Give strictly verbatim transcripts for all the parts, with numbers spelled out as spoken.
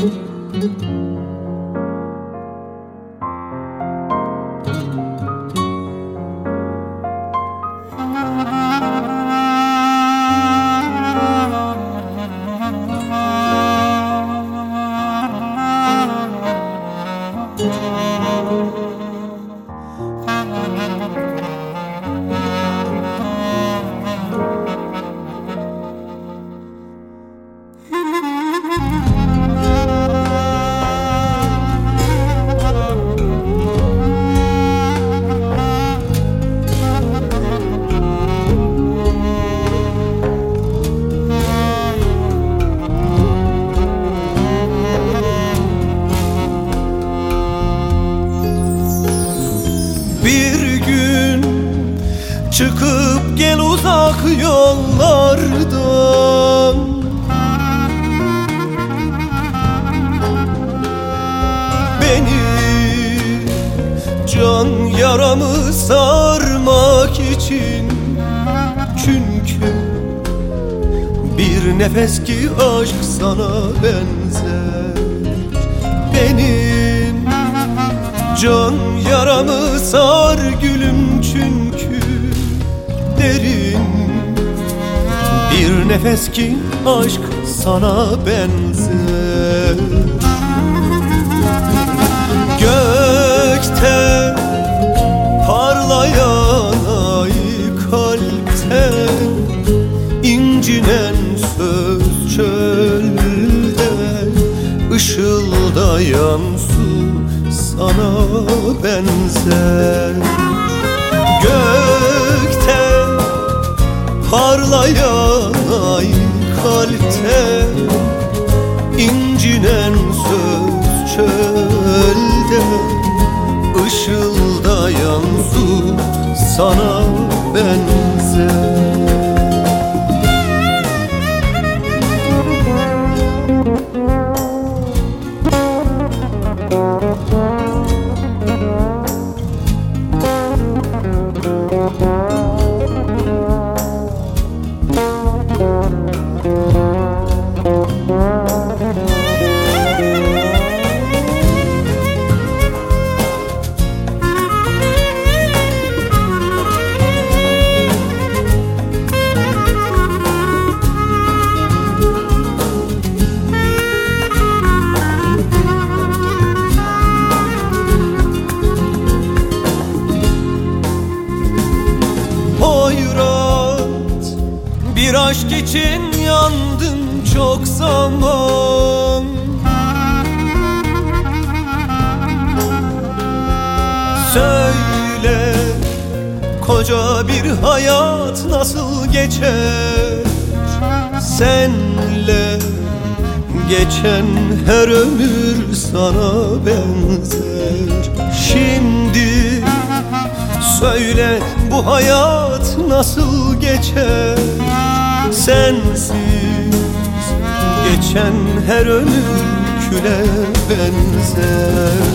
Çıkıp gel uzak yollardan, beni can yaramı sarmak için. Çünkü bir nefes ki aşk sana benzer. Benim can yaramı sar gülüm, çünkü derin bir nefes ki aşk sana benzer. Gökte parlayan ay, kalpte incinen söz, çölde ışıldayan su sana benzer. Gökte parlayan ay, kalpte incinen söz, çölde ışıldayan su sana benzer. Bir aşk için yandım çok zaman. Söyle, koca bir hayat nasıl geçer senle? Geçen her ömür sana benzer. Şimdi söyle, bu hayat nasıl geçer sensiz? Geçen her ömür küle benzer.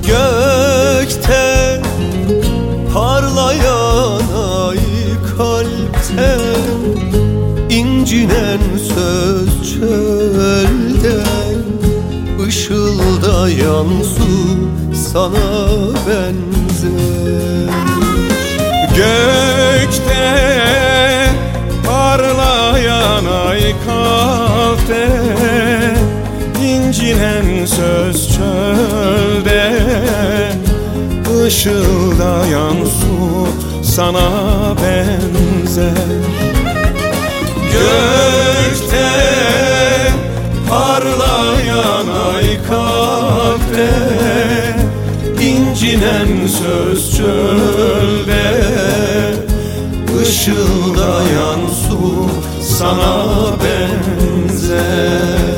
Gökte parlayan ay, kalpte incinen söz, çölde ışıldayan su sana benzer. Gökte parlayan ay, kalpte incinen söz, çölde ışıldayan su sana benzer. Gökte parlayan ay, kalpte incinen söz, çölde ışıldayan su sana benzer.